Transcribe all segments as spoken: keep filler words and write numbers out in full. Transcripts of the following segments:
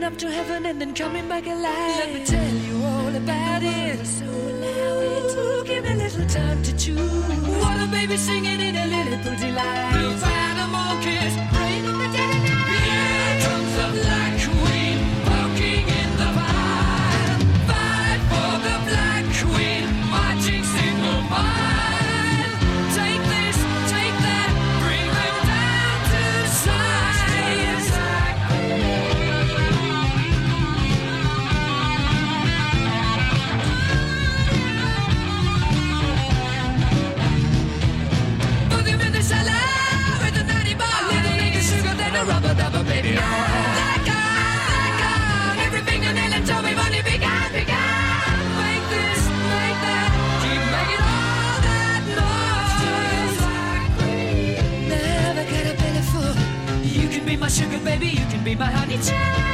up to heaven and then coming back alive. Let me tell you all about it. So allow it. Ooh, give me a little time to choose. What a baby singing in a little pretty line. Blue animal kiss, rain on the dead and here comes the Black Queen, walking in the fire. Fight for the Black Queen, marching single file. Take this, take that, bring them down to size. Put them in the cellar with a natty bar, little nigga sugar, then a rubber dubber baby. Black on, black on, every fingernail and toe, we've only begun, begun. Make this, make that, keep making all that noise. Never get a belly full. You can be my sugar baby, you can be my honey child.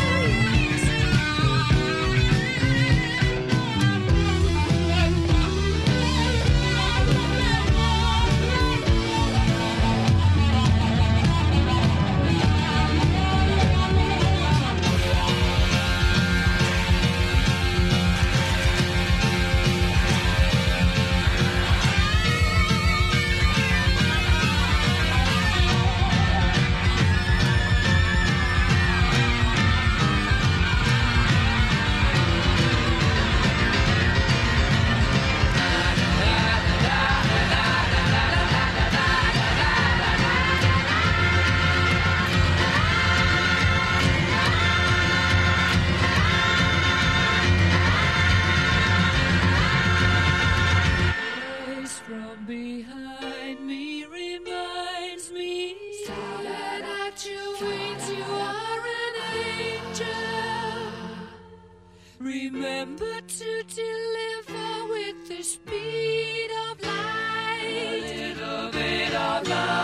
Voice from behind me reminds me that at your wings you are an angel. Remember to deliver with the speed of light. A little bit of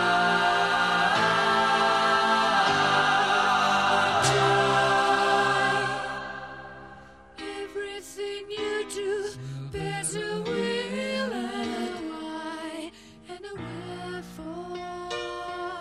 love. Joy. Everything you do bears a will and a why and a wherefore.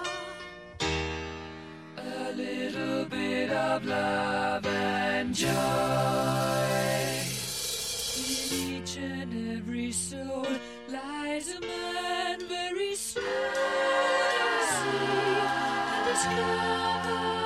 A little bit of love and joy. In each and every soul lies a man very slow to see and discover.